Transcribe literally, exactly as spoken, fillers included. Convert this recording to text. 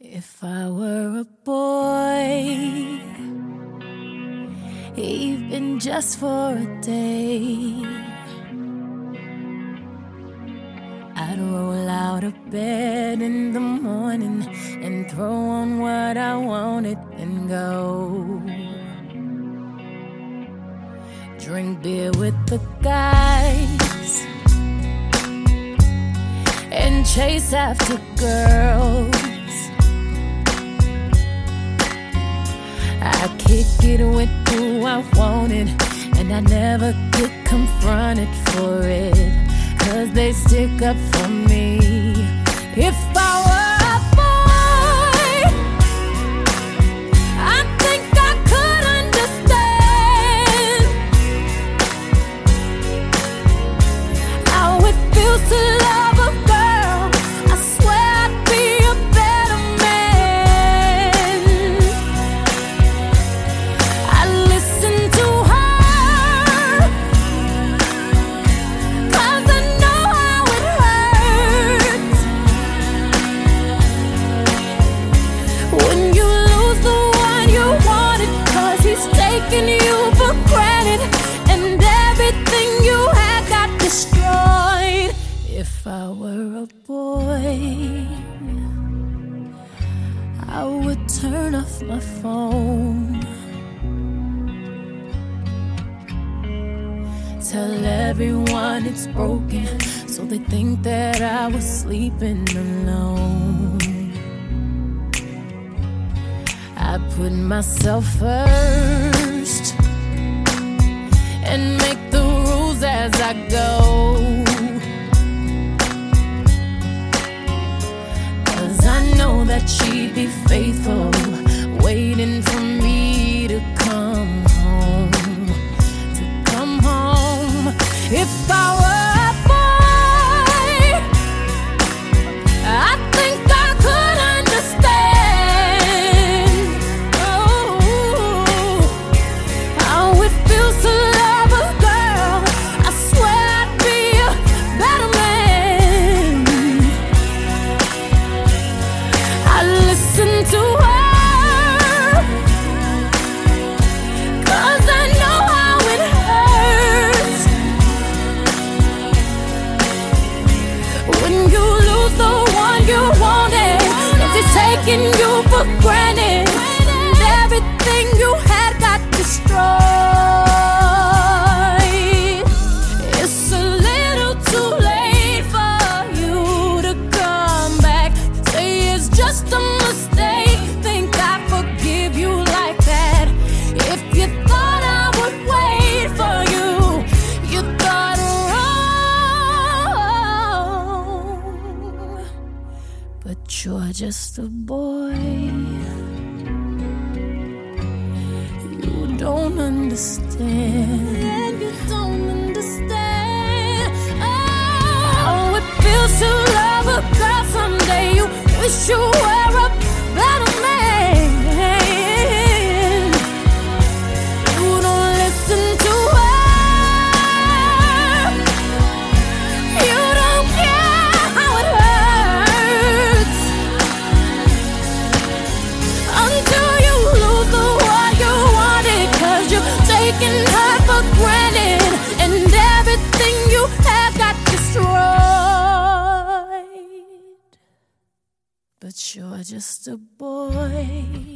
If I were a boy, even just for a day, I'd roll out of bed in the morning and throw on what I wanted and go drink beer with the guys and chase after girls. I kick it with who I wanted, and I never get confronted for it, 'cause they stick up for me. If I were a boy, I think I could understand how it feels to love a girl. I swear I'd be a better man. I listen to her, 'cause I know how it hurts when you lose the one you wanted, 'cause he's taking you for granted and everything you had got destroyed. If I were a boy, I would turn off my phone, tell everyone it's broken, so they think that I was sleeping alone. I put myself first and make the rules as I go, 'cause I know that she'd be faithful, waiting for me to come home, to come home. If I were a boy, I think I could understand oh, how it feels to love a girl. I swear I'd be a better man. I listen to her, 'cause I know how it hurts when you lose the one you wanted, 'cause it's taking you for granted and everything you had got destroyed. It's a little too late for you to come back, say it's just a mistake, think I forgive you like that. If you thought I would wait for you, you thought wrong. But you're just a boy, you don't understand. You don't understand oh, how it feels to love a girl. Someday you wish you were a better man. You don't listen to her, you don't care how it hurts until you lose the one you wanted, 'cause you're taking her for granted and everything you had got destroyed. But you're just a boy,